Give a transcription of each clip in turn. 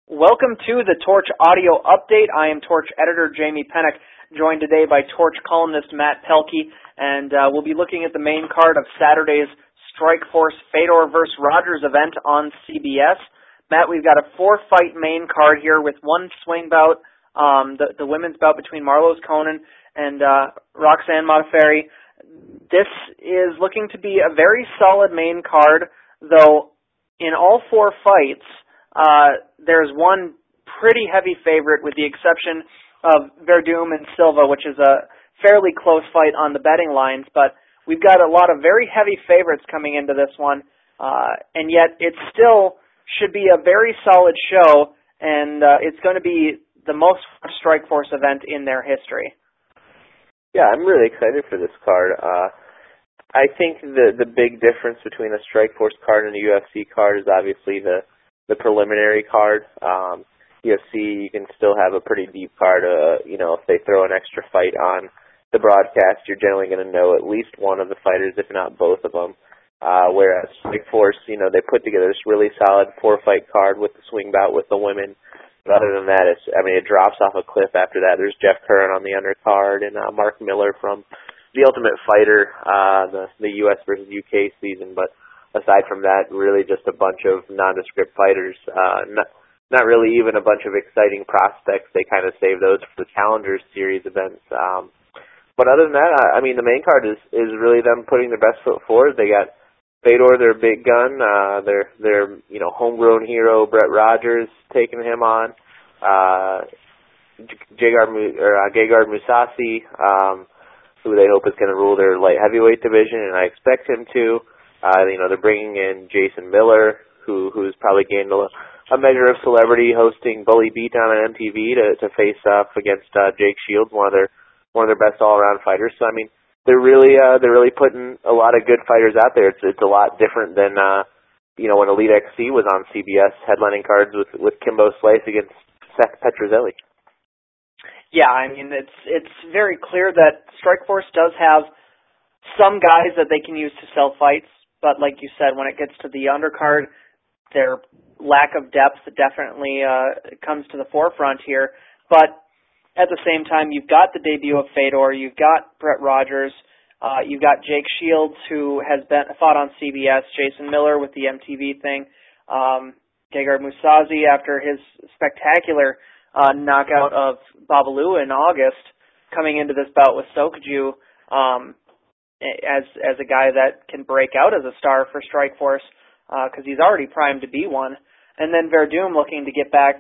Welcome to the Torch Audio Update. I am Torch editor Jamie Pennock, joined today by Torch columnist Matt Pelkey, and we'll be looking at the main card of Saturday's Strikeforce Fedor vs. Rogers event on CBS. Matt, we've got a four-fight main card here with one swing bout, the women's bout between Marloes Coenen and Roxanne Modafferi. This is looking to be a very solid main card, though in all four fights, there's one pretty heavy favorite with the exception of Verdum and Silva, which is a fairly close fight on the betting lines, but we've got a lot of very heavy favorites coming into this one, and yet it still should be a very solid show, and it's going to be the most Strikeforce event in their history. Yeah, I'm really excited for this card. I think the big difference between a Strikeforce card and a UFC card is obviously the preliminary card. UFC, you can still have a pretty deep card. If they throw an extra fight on the broadcast, you're generally going to know at least one of the fighters, if not both of them. Whereas Strikeforce, they put together this really solid four-fight card with the swing bout with the women. But other than that, it drops off a cliff after that. There's Jeff Curran on the undercard and Mark Miller from The Ultimate Fighter, the U.S. versus U.K. season. But aside from that, really just a bunch of nondescript fighters. Not really even a bunch of exciting prospects. They kind of save those for the Challengers Series events. But other than that, the main card is really them putting their best foot forward. They got Fedor, their big gun, their homegrown hero Brett Rogers taking him on. Gegard Mousasi, who they hope is going to rule their light heavyweight division, and I expect him to. They're bringing in Jason Miller, who's probably gained a measure of celebrity hosting Bully Beatdown on MTV to face off against Jake Shields, one of their best all-around fighters. So they're really putting a lot of good fighters out there. It's a lot different than when Elite XC was on CBS headlining cards with Kimbo Slice against Seth Petrozelli. Yeah, it's very clear that Strikeforce does have some guys that they can use to sell fights, but like you said, when it gets to the undercard, their lack of depth definitely comes to the forefront here. But at the same time, you've got the debut of Fedor, you've got Brett Rogers, you've got Jake Shields, who has fought on CBS, Jason Miller with the MTV thing, Gegard Mousasi after his spectacular knockout of Babalu in August, coming into this bout with Sokoudjou, as a guy that can break out as a star for Strikeforce, because he's already primed to be one. And then Verdum looking to get back,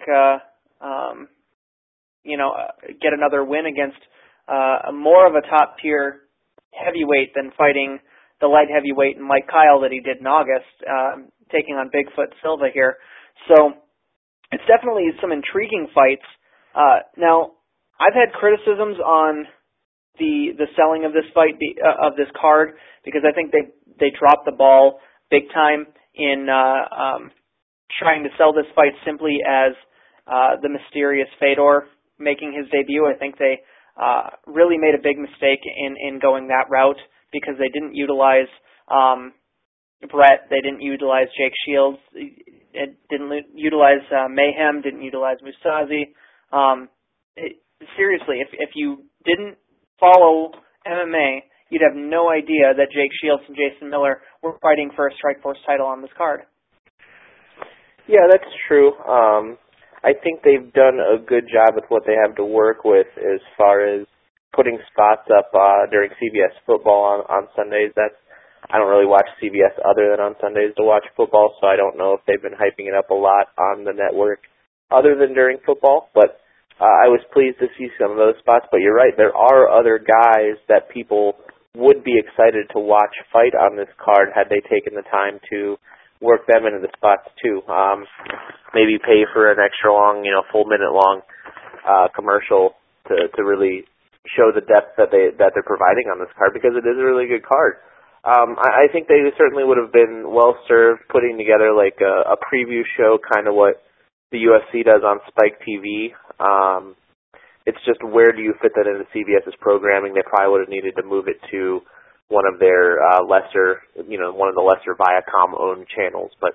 get another win against more of a top-tier heavyweight than fighting the light heavyweight and Mike Kyle that he did in August, taking on Bigfoot Silva here. So it's definitely some intriguing fights. Now, I've had criticisms on the selling of this fight, of this card, because I think they dropped the ball big time in trying to sell this fight simply as the mysterious Fedor making his debut. I think they really made a big mistake in going that route, because they didn't utilize Brett, they didn't utilize Jake Shields, it didn't utilize Mayhem, didn't utilize Mousasi. Seriously, if you didn't follow MMA, you'd have no idea that Jake Shields and Jason Miller were fighting for a Strikeforce title on this card. Yeah, that's true. I think they've done a good job with what they have to work with as far as putting spots up during CBS football on Sundays. I don't really watch CBS other than on Sundays to watch football, so I don't know if they've been hyping it up a lot on the network other than during football, but I was pleased to see some of those spots. But you're right, there are other guys that people would be excited to watch fight on this card had they taken the time to work them into the spots too. Maybe pay for an extra long, full minute long commercial to really show the depth that they're providing on this card, because it is a really good card. I think they certainly would have been well served putting together like a preview show, kind of what the UFC does on Spike TV. It's just, where do you fit that into CBS's programming? They probably would have needed to move it to one of their one of the lesser Viacom-owned channels. But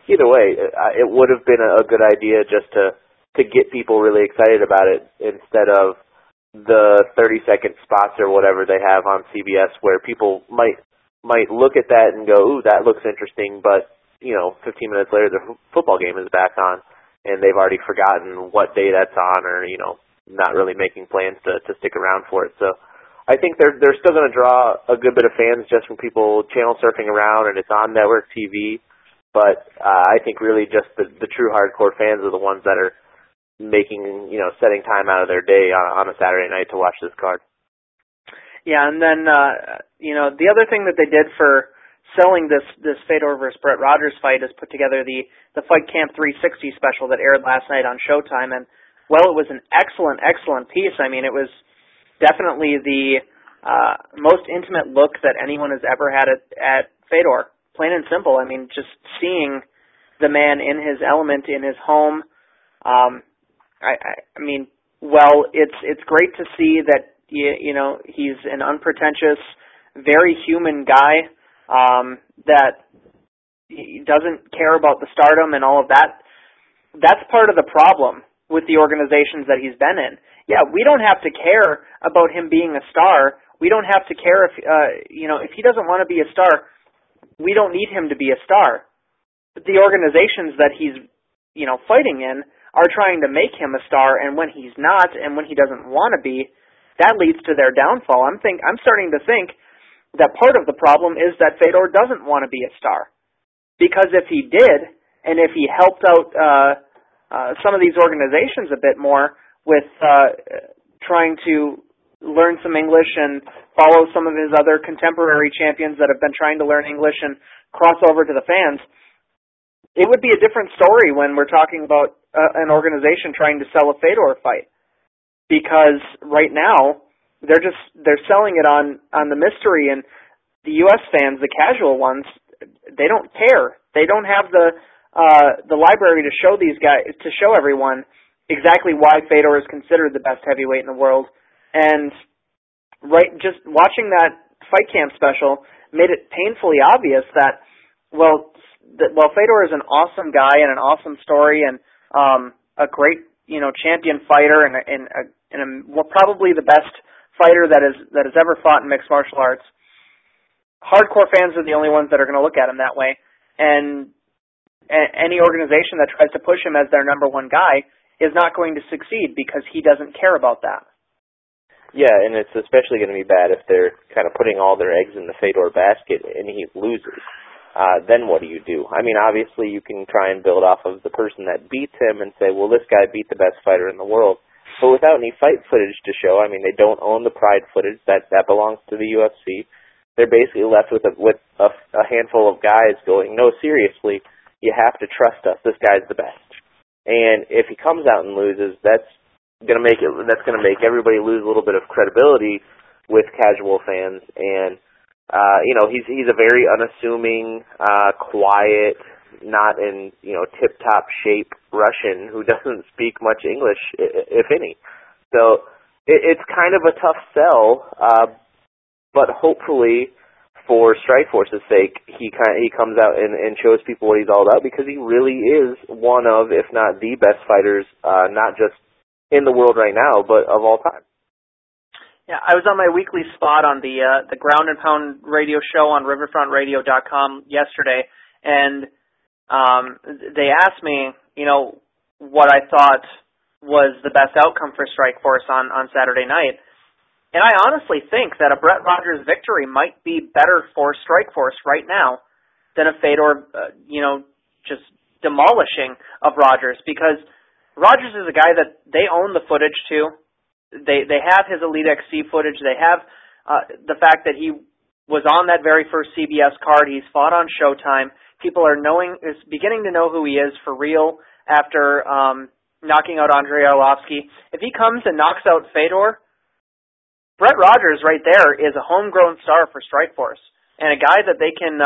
either way, it would have been a good idea just to get people really excited about it instead of the 30-second spots or whatever they have on CBS, where people might look at that and go, "Ooh, that looks interesting," but 15 minutes later the football game is back on, and they've already forgotten what day that's on, or not really making plans to stick around for it. So I think they're still going to draw a good bit of fans just from people channel surfing around, and it's on network TV. But I think really just the true hardcore fans are the ones that are making, setting time out of their day on a Saturday night to watch this card. Yeah, and then, the other thing that they did for selling this Fedor versus Brett Rogers fight is put together the Fight Camp 360 special that aired last night on Showtime. And, well, it was an excellent, excellent piece. I mean, it was definitely the most intimate look that anyone has ever had at Fedor. Plain and simple. I mean, just seeing the man in his element, in his home, I mean, well, it's great to see that he's an unpretentious, very human guy that he doesn't care about the stardom and all of that. That's part of the problem with the organizations that he's been in. Yeah, we don't have to care about him being a star. We don't have to care if if he doesn't want to be a star. We don't need him to be a star. But the organizations that he's fighting in are trying to make him a star, and when he's not, and when he doesn't want to be, that leads to their downfall. I'm starting to think that part of the problem is that Fedor doesn't want to be a star, because if he did, and if he helped out some of these organizations a bit more with trying to learn some English and follow some of his other contemporary champions that have been trying to learn English and cross over to the fans, it would be a different story when we're talking about an organization trying to sell a Fedor fight. Because right now, they're selling it on the mystery, and the U.S. fans, the casual ones, they don't care. They don't have the library to show these guys, to show everyone exactly why Fedor is considered the best heavyweight in the world. And just watching that Fight Camp special made it painfully obvious that while Fedor is an awesome guy and an awesome story and a great champion fighter and probably the best fighter that has ever fought in mixed martial arts, hardcore fans are the only ones that are going to look at him that way. And any organization that tries to push him as their number one guy is not going to succeed because he doesn't care about that. Yeah, and it's especially going to be bad if they're kind of putting all their eggs in the Fedor basket and he loses. Then what do you do? I mean, obviously you can try and build off of the person that beats him and say, well, this guy beat the best fighter in the world. But without any fight footage to show, I mean, they don't own the Pride footage. That belongs to the UFC. They're basically left with a handful of guys going, no, seriously, you have to trust us. This guy's the best. And if he comes out and loses, that's going to make everybody lose a little bit of credibility with casual fans. And he's a very unassuming, quiet, not in tip-top shape Russian who doesn't speak much English, if any. So it's kind of a tough sell, but hopefully, for Strikeforce's sake, he comes out and shows people what he's all about, because he really is one of, if not the best fighters, not just in the world right now, but of all time. Yeah, I was on my weekly spot on the Ground and Pound radio show on riverfrontradio.com yesterday, and they asked me, what I thought was the best outcome for Strikeforce on Saturday night. And I honestly think that a Brett Rogers victory might be better for Strikeforce right now than a Fedor, just demolishing of Rogers, because Rogers is a guy that they own the footage to. They have his Elite XC footage. They have the fact that he was on that very first CBS card. He's fought on Showtime. People are beginning to know who he is for real after knocking out Andrei Arlovsky. If he comes and knocks out Fedor, Brett Rogers right there is a homegrown star for Strikeforce, and a guy that they can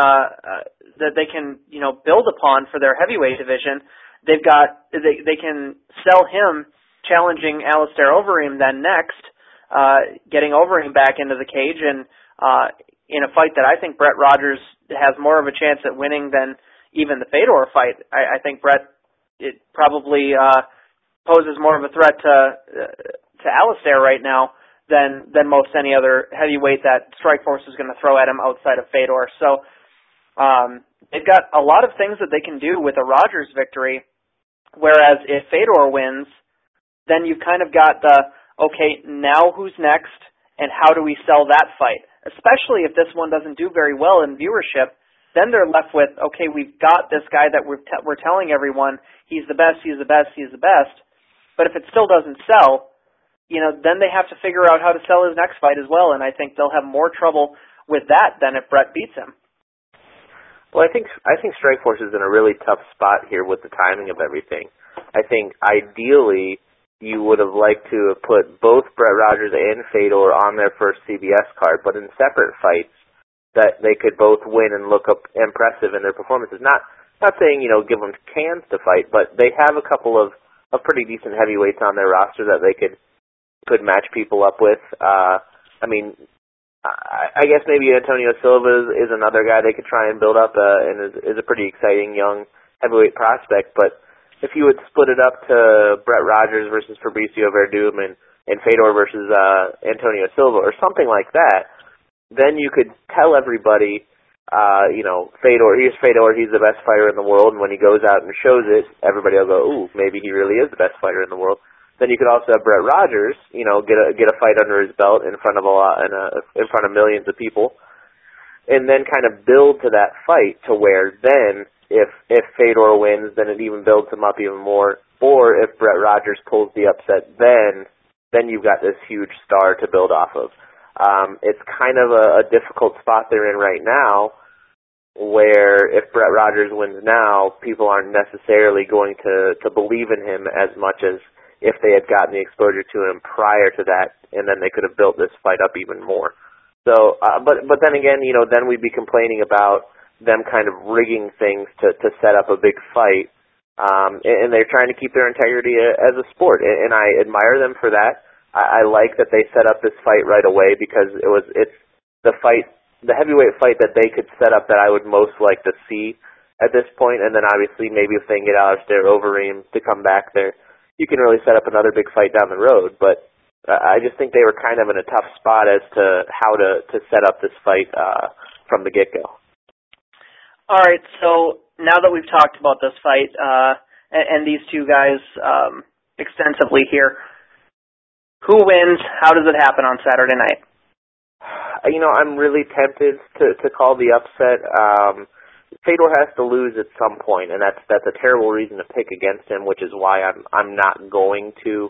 build upon for their heavyweight division. They can sell him challenging Alistair Overeem then next, getting Overeem back into the cage, and in a fight that I think Brett Rogers has more of a chance at winning than even the Fedor fight. I think Brett, it probably poses more of a threat to Alistair right now than most any other heavyweight that Strikeforce is going to throw at him outside of Fedor. So they've got a lot of things that they can do with a Rogers victory, whereas if Fedor wins, then you've kind of got the, okay, now who's next, and how do we sell that fight? Especially if this one doesn't do very well in viewership, then they're left with, okay, we've got this guy that we're telling everyone he's the best, he's the best, he's the best. But if it still doesn't sell, then they have to figure out how to sell his next fight as well, and I think they'll have more trouble with that than if Brett beats him. Well, I think Strikeforce is in a really tough spot here with the timing of everything. I think ideally you would have liked to have put both Brett Rogers and Fedor on their first CBS card, but in separate fights that they could both win and look up impressive in their performances. Not saying, give them cans to fight, but they have a couple of pretty decent heavyweights on their roster that they could match people up with. I guess maybe Antonio Silva is another guy they could try and build up and is a pretty exciting young heavyweight prospect, but if you would split it up to Brett Rogers versus Fabricio Verdum and Fedor versus Antonio Silva or something like that, then you could tell everybody, Fedor, he's the best fighter in the world, and when he goes out and shows it, everybody will go, ooh, maybe he really is the best fighter in the world. Then you could also have Brett Rogers, get a fight under his belt in front of in front of millions of people, and then kind of build to that fight to where then if Fedor wins, then it even builds him up even more. Or if Brett Rogers pulls the upset, then you've got this huge star to build off of. It's kind of a difficult spot they're in right now, where if Brett Rogers wins now, people aren't necessarily going to believe in him as much as if they had gotten the exposure to him prior to that, and then they could have built this fight up even more. So, but then again, then we'd be complaining about them kind of rigging things to set up a big fight, and they're trying to keep their integrity as a sport, and I admire them for that. I like that they set up this fight right away because it's the heavyweight fight that they could set up that I would most like to see at this point, and then obviously maybe if they can get Alistair Overeem to come back there, you can really set up another big fight down the road, but I just think they were kind of in a tough spot as to how to set up this fight from the get-go. All right, so now that we've talked about this fight and these two guys extensively here, who wins? How does it happen on Saturday night? I'm really tempted to call the upset. Fedor has to lose at some point, and that's a terrible reason to pick against him, which is why I'm not going to.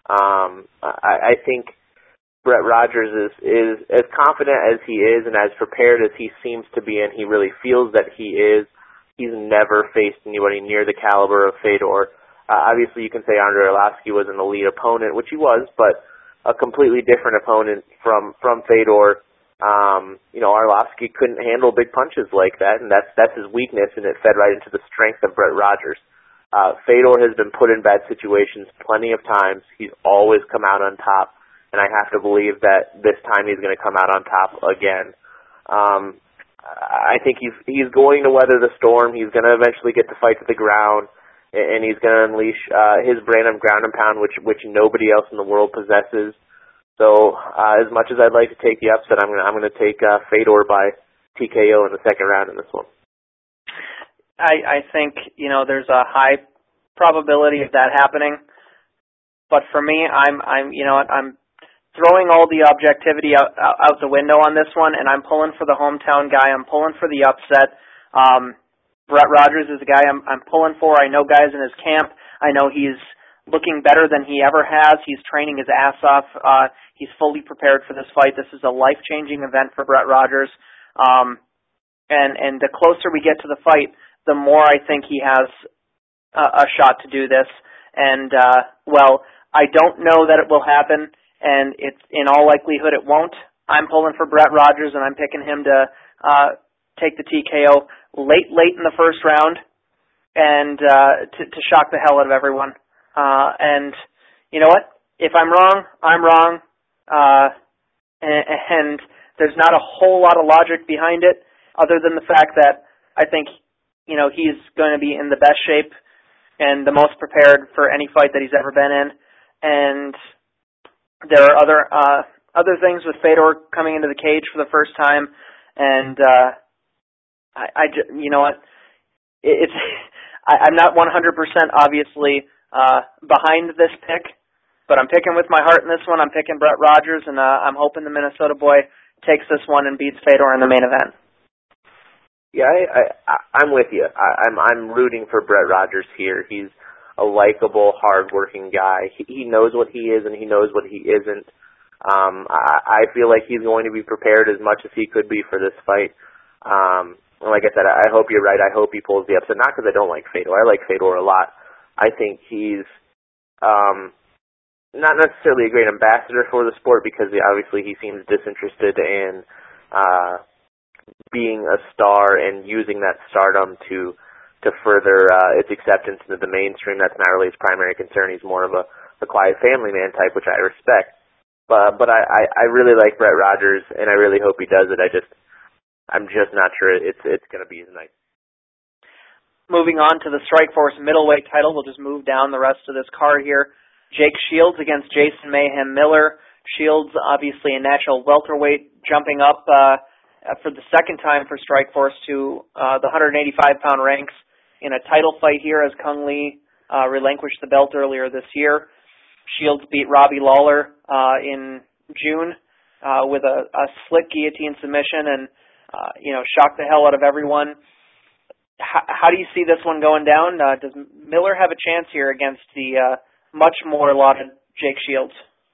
I think Brett Rogers is as confident as he is and as prepared as he seems to be, and he really feels that he is. He's never faced anybody near the caliber of Fedor. Obviously, you can say Andrei Arlovski was an elite opponent, which he was, but a completely different opponent from Fedor. Arlovski couldn't handle big punches like that, and that's his weakness, and it fed right into the strength of Brett Rogers. Fedor has been put in bad situations plenty of times. He's always come out on top, and I have to believe that this time he's going to come out on top again. I think he's going to weather the storm. He's going to eventually get the fight to the ground, and he's going to unleash his brand of ground and pound, which nobody else in the world possesses. So as much as I'd like to take the upset, I'm going to take Fedor by TKO in the second round in this one. I think there's a high probability of that happening, but for me, I'm throwing all the objectivity out the window on this one, and I'm pulling for the hometown guy. I'm pulling for the upset. Brett Rogers is the guy I'm pulling for. I know guys in his camp. I know he's looking better than he ever has. He's training his ass off. He's fully prepared for this fight. This is a life-changing event for Brett Rogers. And the closer we get to the fight, the more I think he has a shot to do this. And, I don't know that it will happen, and it's in all likelihood it won't. I'm pulling for Brett Rogers, and I'm picking him to take the TKO late in the first round and to shock the hell out of everyone. And you know what? If I'm wrong, I'm wrong. And there's not a whole lot of logic behind it other than the fact that I think, he's going to be in the best shape and the most prepared for any fight that he's ever been in. And there are other things with Fedor coming into the cage for the first time, and you know what? I'm not 100% obviously behind this pick, but I'm picking with my heart in this one. I'm picking Brett Rogers, and I'm hoping the Minnesota boy takes this one and beats Fedor in the main event. Yeah, I'm with you. I'm rooting for Brett Rogers here. He's a likable, hard-working guy. He knows what he is and he knows what he isn't. I feel like he's going to be prepared as much as he could be for this fight. Like I said, I hope you're right. I hope he pulls the upset. Not because I don't like Fedor. I like Fedor a lot. I think he's not necessarily a great ambassador for the sport because obviously he seems disinterested in being a star and using that stardom to further its acceptance into the mainstream. That's not really his primary concern. He's more of a quiet family man type, which I respect. But I really like Brett Rogers, and I really hope he does it. I'm just not sure it's going to be his night. Moving on to the Strikeforce middleweight title, we'll just move down the rest of this card here. Jake Shields against Jason Mayhem Miller. Shields, obviously a natural welterweight, jumping up for the second time for Strikeforce to the 185-pound ranks in a title fight here as Kung Lee relinquished the belt earlier this year. Shields beat Robbie Lawler in June with a slick guillotine submission and shocked the hell out of everyone. How do you see this one going down? Does Miller have a chance here against the much more lauded Jake Shields?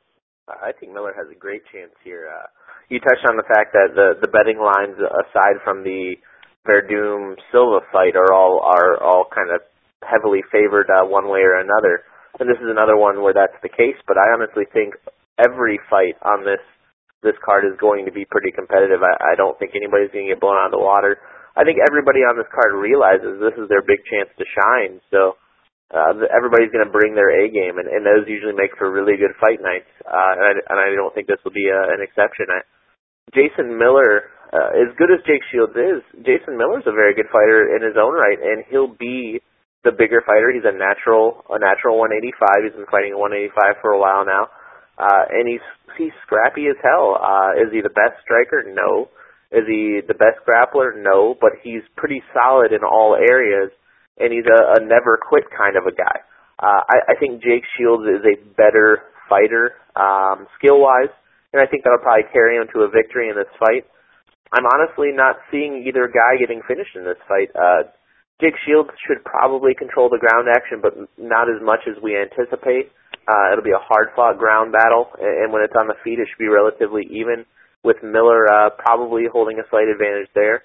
I think Miller has a great chance here. You touched on the fact that the betting lines, aside from the Verdum Silva fight, are all kind of heavily favored one way or another. And this is another one where that's the case. But I honestly think every fight on this card is going to be pretty competitive. I don't think anybody's going to get blown out of the water. I think everybody on this card realizes this is their big chance to shine. So everybody's going to bring their A game, and those usually make for really good fight nights. And I don't think this will be an exception. Jason Miller, as good as Jake Shields is, Jason Miller's a very good fighter in his own right, and he'll be the bigger fighter. He's a natural 185. He's been fighting 185 for a while now, and he's scrappy as hell. Is he the best striker? No. Is he the best grappler? No. But he's pretty solid in all areas, and he's a never quit kind of a guy. I think Jake Shields is a better fighter skill-wise, and I think that'll probably carry him to a victory in this fight. I'm honestly not seeing either guy getting finished in this fight. Jake Shields should probably control the ground action, but not as much as we anticipate. It'll be a hard-fought ground battle, and when it's on the feet, it should be relatively even, with Miller probably holding a slight advantage there.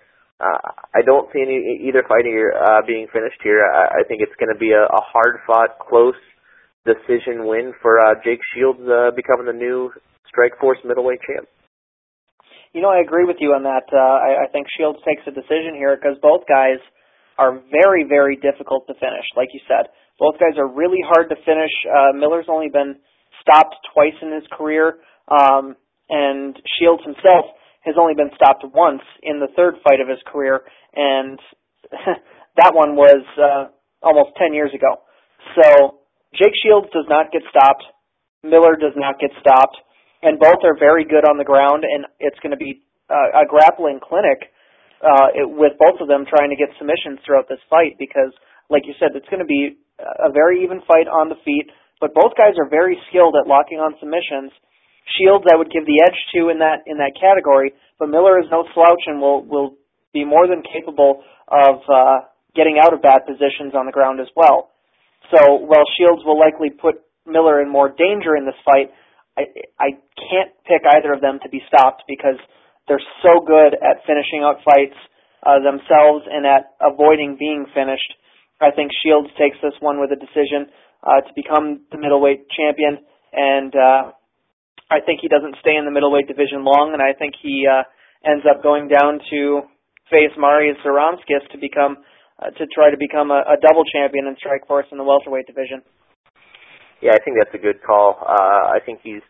I don't see either fighter being finished here. I think it's going to be a hard-fought, close decision win for Jake Shields becoming the new Strikeforce middleweight champ. I agree with you on that. I think Shields takes a decision here because both guys are very, very difficult to finish, like you said. Both guys are really hard to finish. Miller's only been stopped twice in his career, and Shields himself has only been stopped once in the third fight of his career, and that one was almost 10 years ago. So Jake Shields does not get stopped. Miller does not get stopped. And both are very good on the ground, and it's going to be a grappling clinic with both of them trying to get submissions throughout this fight because, like you said, it's going to be a very even fight on the feet, but both guys are very skilled at locking on submissions. Shields I would give the edge to in that category, but Miller is no slouch and will be more than capable of getting out of bad positions on the ground as well. So while Shields will likely put Miller in more danger in this fight, I can't pick either of them to be stopped because they're so good at finishing out fights themselves and at avoiding being finished. I think Shields takes this one with a decision to become the middleweight champion, and I think he doesn't stay in the middleweight division long, and I think he ends up going down to face Marius Zaramskis to try to become a double champion in Strikeforce in the welterweight division. Yeah, I think that's a good call. I think he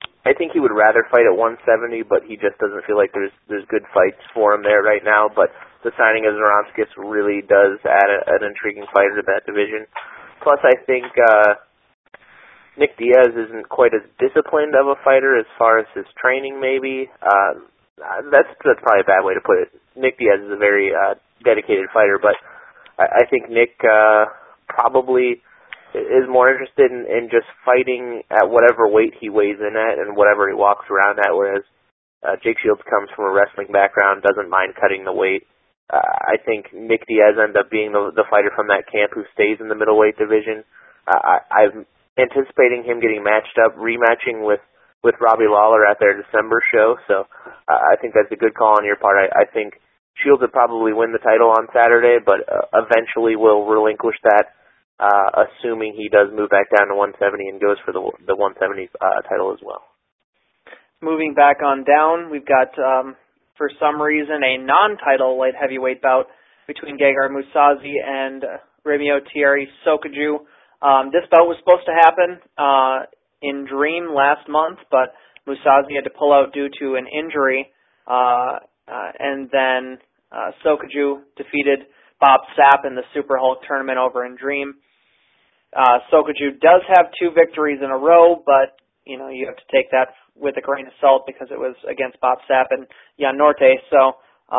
would rather fight at 170, but he just doesn't feel like there's good fights for him there right now. But the signing of Zoranskis really does add an intriguing fighter to that division. Plus, I think Nick Diaz isn't quite as disciplined of a fighter as far as his training, maybe. That's probably a bad way to put it. Nick Diaz is a very dedicated fighter, but I think Nick probably is more interested in just fighting at whatever weight he weighs in at and whatever he walks around at, whereas Jake Shields comes from a wrestling background, doesn't mind cutting the weight. I think Nick Diaz ends up being the fighter from that camp who stays in the middleweight division. I'm anticipating him getting matched up, rematching with Robbie Lawler at their December show, so I think that's a good call on your part. I think Shields would probably win the title on Saturday, but eventually will relinquish that, assuming he does move back down to 170 and goes for the 170 title as well. Moving back on down, we've got, for some reason, a non-title light heavyweight bout between Gegard Mousasi and Remyo Thierry Sokaju. This bout was supposed to happen in Dream last month, but Mousasi had to pull out due to an injury, and then Sokaju defeated Bob Sapp in the Super Hulk tournament over in Dream. Sokaju does have 2 victories in a row, but you have to take that with a grain of salt because it was against Bob Sapp and Jan Norte. So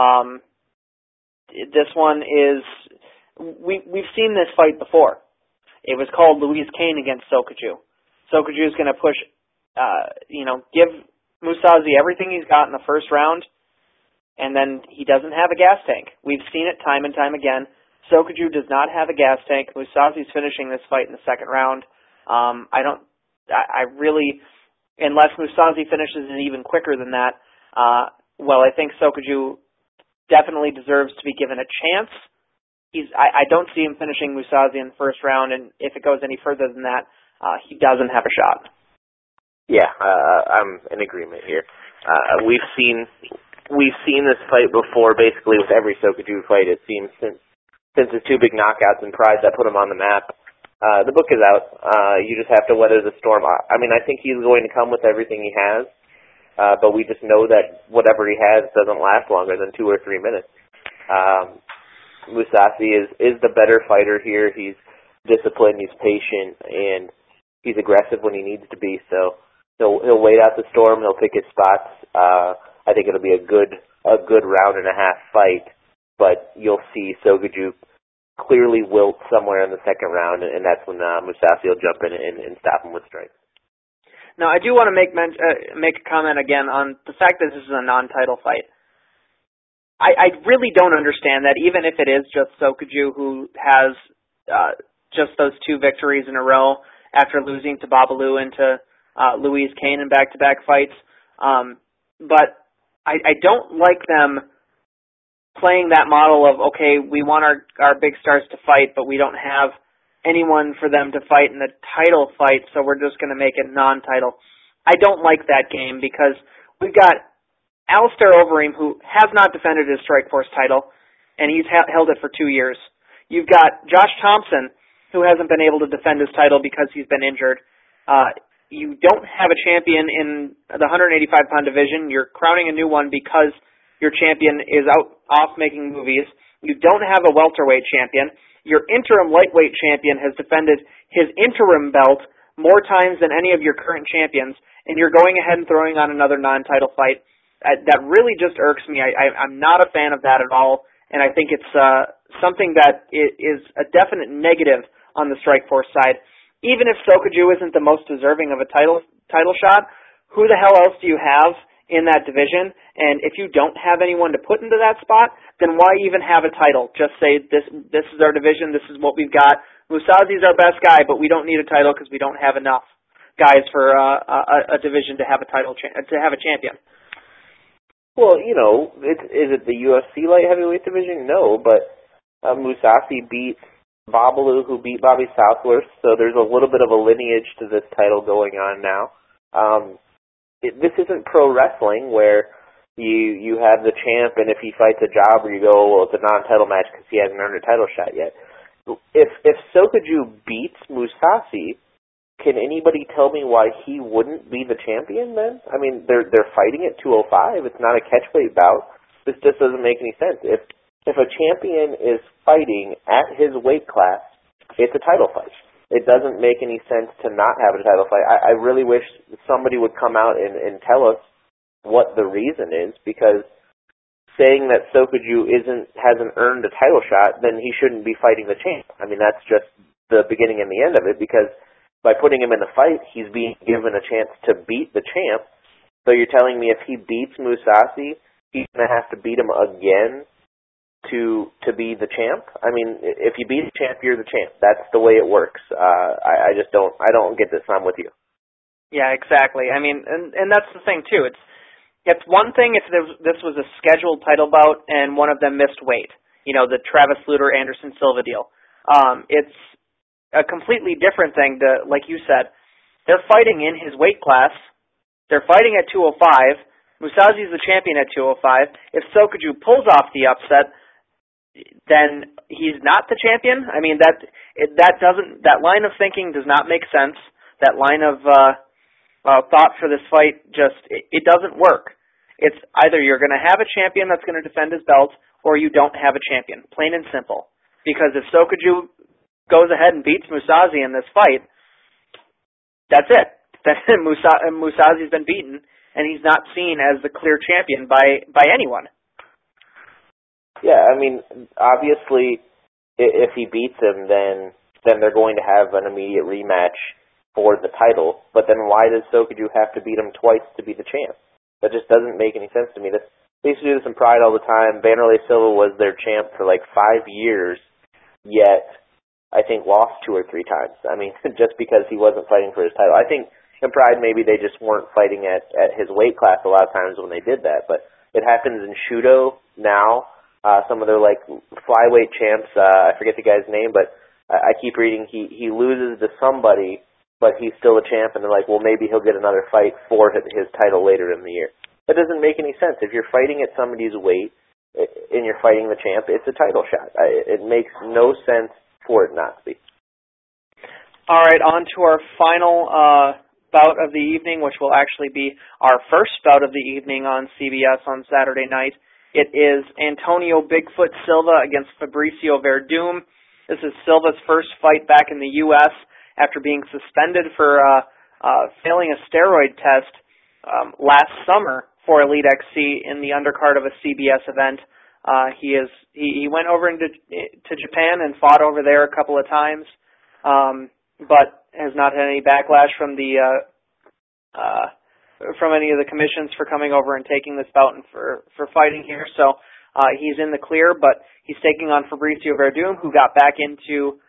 this one is, we've seen this fight before. It was called Louise Kane against Sokaju. Sokaju is going to push, give Mousasi everything he's got in the first round, and then he doesn't have a gas tank. We've seen it time and time again. Sokaju does not have a gas tank. Mousasi's finishing this fight in the second round. I really, unless Mousasi finishes it even quicker than that, I think Sokaju definitely deserves to be given a chance. I don't see him finishing Mousasi in the first round, and if it goes any further than that, he doesn't have a shot. Yeah, I'm in agreement here. We've seen this fight before, basically with every Sokaju fight, it seems, since his 2 big knockouts in Pride that put him on the map. The book is out. You just have to weather the storm. I think he's going to come with everything he has, but we just know that whatever he has doesn't last longer than 2 or 3 minutes. Mousasi is the better fighter here. He's disciplined, he's patient, and he's aggressive when he needs to be. So he'll wait out the storm. He'll pick his spots. I think it'll be a good round and a half fight, but you'll see Sokaju clearly wilt somewhere in the second round, and that's when Mousasi will jump in and stop him with strikes. Now, I do want to make a comment again on the fact that this is a non-title fight. I really don't understand that, even if it is just Sokaju who has just those 2 victories in a row after losing to Babalu and to Louise Kane in back-to-back fights. But I don't like them playing that model of, okay, we want our big stars to fight, but we don't have anyone for them to fight in the title fight, so we're just going to make it non-title. I don't like that game because we've got Alistair Overeem, who has not defended his Strikeforce title, and he's held it for 2 years. You've got Josh Thompson, who hasn't been able to defend his title because he's been injured. You don't have a champion in the 185-pound division. You're crowning a new one because your champion is off making movies. You don't have a welterweight champion. Your interim lightweight champion has defended his interim belt more times than any of your current champions, and you're going ahead and throwing on another non-title fight. That really just irks me. I'm not a fan of that at all, and I think it's something that is a definite negative on the Strikeforce side. Even if Sokaju isn't the most deserving of a title shot, who the hell else do you have in that division? And if you don't have anyone to put into that spot, then why even have a title? Just say, this is our division, this is what we've got. Mousasi's our best guy, but we don't need a title because we don't have enough guys for a division to have a title to have a champion. Well, is it the UFC light heavyweight division? No, but Mousasi beat Babalu, who beat Bobby Southworth, so there's a little bit of a lineage to this title going on now. This isn't pro wrestling where you have the champ, and if he fights a jobber, you go, well, it's a non-title match because he hasn't earned a title shot yet. If Sokaju beats Mousasi, can anybody tell me why he wouldn't be the champion then? I mean, they're fighting at 205. It's not a catchweight bout. This just doesn't make any sense. if a champion is fighting at his weight class, it's a title fight. It doesn't make any sense to not have a title fight. I really wish somebody would come out and tell us what the reason is, because saying that Sokoudjou hasn't earned a title shot, then he shouldn't be fighting the champ. I mean, that's just the beginning and the end of it, because by putting him in the fight, he's being given a chance to beat the champ. So you're telling me if he beats Mousasi, he's going to have to beat him again to be the champ? I mean, if you beat the champ, you're the champ. That's the way it works. I just don't get this. I'm with you. Yeah, exactly. I mean, and that's the thing too. It's one thing if this was a scheduled title bout and one of them missed weight. You know, the Travis Lutter Anderson Silva deal. It's a completely different thing to, like you said, they're fighting in his weight class. They're fighting at 205. Mousasi's the champion at 205. If Sokoudjou pulls off the upset, then he's not the champion. I mean, that line of thinking does not make sense. That line of thought for this fight it doesn't work. It's either you're going to have a champion that's going to defend his belt, or you don't have a champion. Plain and simple. Because if Sokoudjou goes ahead and beats Mousasi in this fight, that's it. Then Mousasi's been beaten, and he's not seen as the clear champion by anyone. Yeah, I mean, obviously, if he beats him, then they're going to have an immediate rematch for the title. But then why does Sokoudjou have to beat him twice to be the champ? That just doesn't make any sense to me. They used to do this in Pride all the time. Vanderlei Silva was their champ for like 5 years, yet I think lost 2 or 3 times. I mean, just because he wasn't fighting for his title. I think in Pride maybe they just weren't fighting at his weight class a lot of times when they did that. But it happens in Shooto now. Some of their like flyweight champs, I forget the guy's name, but I keep reading he loses to somebody, but he's still a champ, and they're like, well, maybe he'll get another fight for his title later in the year. That doesn't make any sense. If you're fighting at somebody's weight and you're fighting the champ, it's a title shot. It makes no sense for it not to be. All right, on to our final bout of the evening, which will actually be our first bout of the evening on CBS on Saturday night. It is Antonio Bigfoot Silva against Fabricio Werdum. This is Silva's first fight back in the U.S. after being suspended for failing a steroid test last summer for Elite XC in the undercard of a CBS event. He went over to Japan and fought over there a couple of times, but has not had any backlash from any of the commissions for coming over and taking this bout and for fighting here. So he's in the clear, but he's taking on Fabricio Werdum, who got back into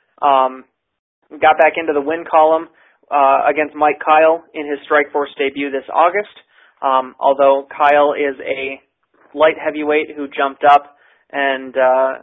the win column against Mike Kyle in his Strikeforce debut this August. Although Kyle is a light heavyweight who jumped up and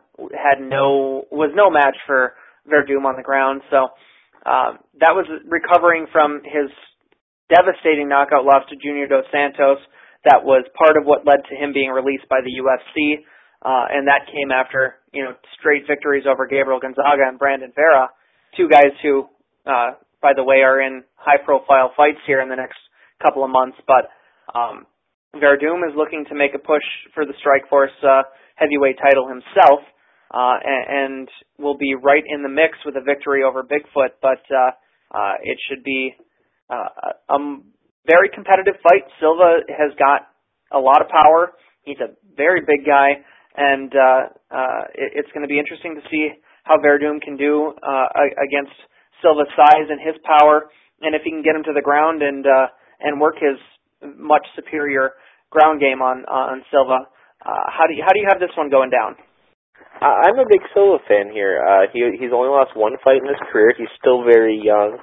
was no match for Werdum on the ground. So that was recovering from his devastating knockout loss to Junior Dos Santos. That was part of what led to him being released by the UFC, and that came after straight victories over Gabriel Gonzaga and Brandon Vera, 2 guys who, by the way, are in high-profile fights here in the next couple of months. But Werdum is looking to make a push for the Strikeforce heavyweight title himself, and will be right in the mix with a victory over Bigfoot. But it should be a very competitive fight. Silva has got a lot of power. He's a very big guy, and it's going to be interesting to see how Werdum can do against Silva's size and his power, and if he can get him to the ground and work his much superior ground game on Silva. How do you have this one going down? I'm a big Silva fan here. He's only lost 1 fight in his career. He's still very young.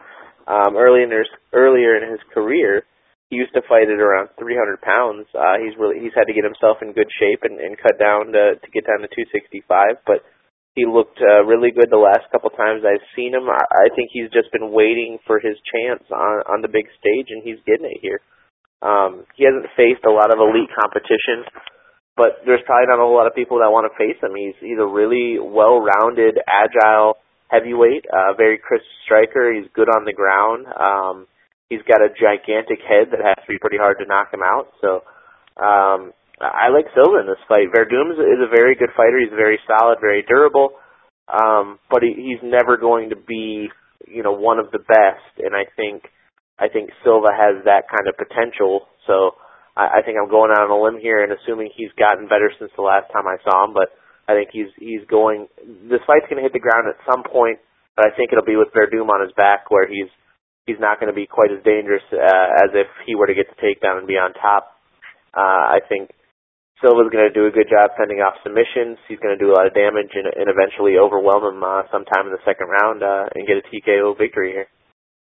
Earlier in his career, he used to fight at around 300 pounds. He's had to get himself in good shape and cut down to get down to 265. But he looked really good the last couple times I've seen him. I think he's just been waiting for his chance on the big stage, and he's getting it here. He hasn't faced a lot of elite competition, but there's probably not a whole lot of people that want to face him. He's a really well-rounded, agile heavyweight, very crisp striker. He's good on the ground. He's got a gigantic head that has to be pretty hard to knock him out. So I like Silva in this fight. Verdum is a very good fighter. He's very solid, very durable, but he's never going to be, one of the best. And I think Silva has that kind of potential. So I think I'm going out on a limb here and assuming he's gotten better since the last time I saw him. But I think he's going. This fight's going to hit the ground at some point, but I think it'll be with Verdum on his back, where he's not going to be quite as dangerous as if he were to get the takedown and be on top. I think Silva's going to do a good job fending off submissions. He's going to do a lot of damage and eventually overwhelm him sometime in the second round and get a TKO victory here.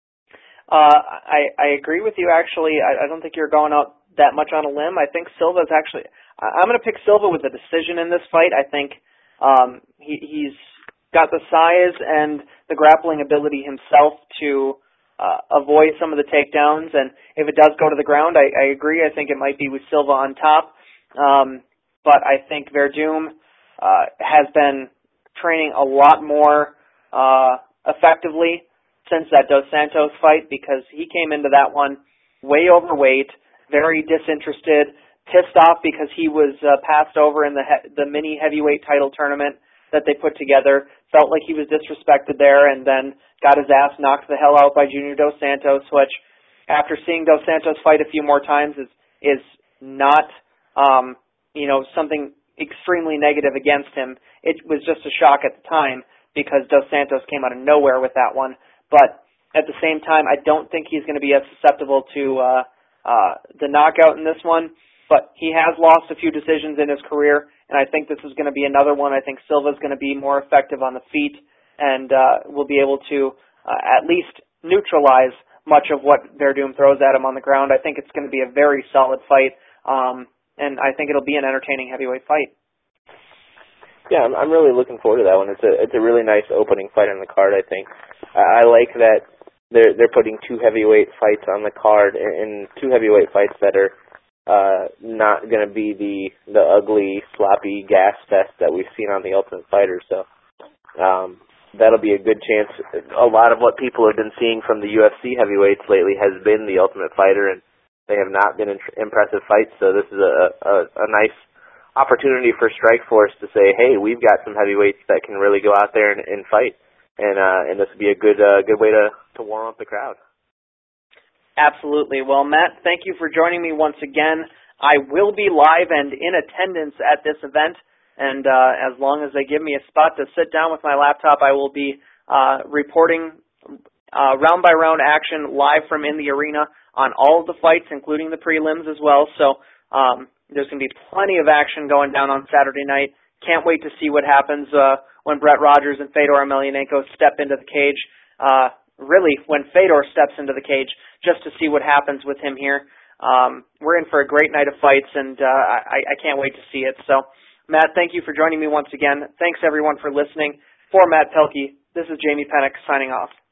I agree with you, actually. I don't think you're going out that much on a limb. I think Silva's actually... I'm going to pick Silva with a decision in this fight. I think he's got the size and the grappling ability himself to avoid some of the takedowns, and if it does go to the ground, I agree. I think it might be with Silva on top, but I think Verdum has been training a lot more effectively since that Dos Santos fight, because he came into that one way overweight, very disinterested, pissed off because he was passed over in the mini heavyweight title tournament that they put together, felt like he was disrespected there, and then got his ass knocked the hell out by Junior Dos Santos, which, after seeing Dos Santos fight a few more times, is not, something extremely negative against him. It was just a shock at the time because Dos Santos came out of nowhere with that one. But at the same time, I don't think he's going to be as susceptible to the knockout in this one. But he has lost a few decisions in his career, and I think this is going to be another one. I think Silva's going to be more effective on the feet and will be able to at least neutralize much of what Verdum throws at him on the ground. I think it's going to be a very solid fight, and I think it'll be an entertaining heavyweight fight. Yeah, I'm really looking forward to that one. It's a really nice opening fight on the card, I think. I like that they're putting two heavyweight fights on the card, and two heavyweight fights that are not going to be the ugly, sloppy gas fest that we've seen on The Ultimate Fighter. So that'll be a good chance. A lot of what people have been seeing from the UFC heavyweights lately has been The Ultimate Fighter, and they have not been impressive fights. So this is a nice opportunity for Strikeforce to say, hey, we've got some heavyweights that can really go out there and fight, and this would be a good way to warm up the crowd. Absolutely. Well, Matt, thank you for joining me once again. I will be live and in attendance at this event, and as long as they give me a spot to sit down with my laptop, I will be reporting round-by-round action live from in the arena on all of the fights, including the prelims as well. So there's going to be plenty of action going down on Saturday night. Can't wait to see what happens when Brett Rogers and Fedor Emelianenko step into the cage. Really, when Fedor steps into the cage, just to see what happens with him here. We're in for a great night of fights, and I can't wait to see it. So, Matt, thank you for joining me once again. Thanks, everyone, for listening. For Matt Pelkey, this is Jamie Pennick signing off.